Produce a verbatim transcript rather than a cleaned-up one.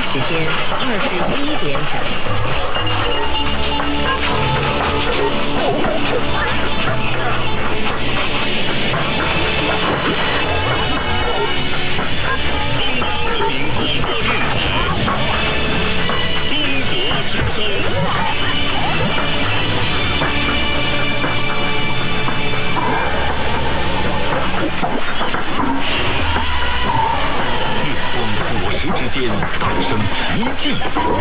时间二十一点月光果实之间诞生奇迹。